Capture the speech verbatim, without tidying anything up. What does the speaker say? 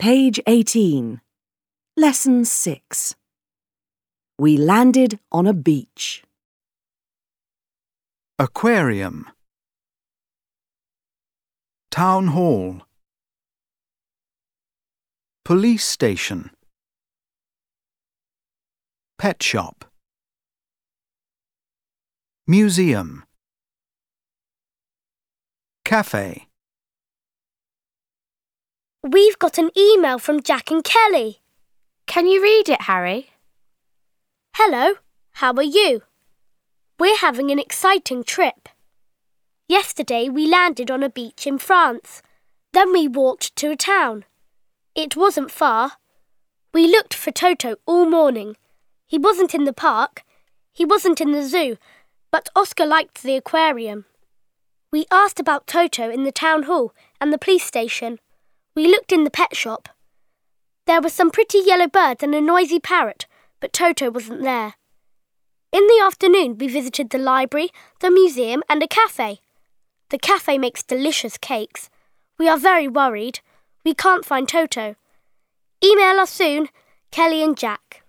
Page eighteen. Lesson six. We landed on a beach. Aquarium. Town hall. Police station. Pet shop. Museum. Cafe. We've got an email from Jack and Kelly. Can you read it, Harry? Hello, how are you? We're having an exciting trip. Yesterday we landed on a beach in France. Then we walked to a town. It wasn't far. We looked for Toto all morning. He wasn't in the park. He wasn't in the zoo, but Oscar liked the aquarium. We asked about Toto in the town hall and the police station. We looked in the pet shop. There were some pretty yellow birds and a noisy parrot, but Toto wasn't there. In the afternoon we visited the library, the museum and a cafe. The cafe makes delicious cakes. We are very worried. We can't find Toto. Email us soon, Kelly and Jack.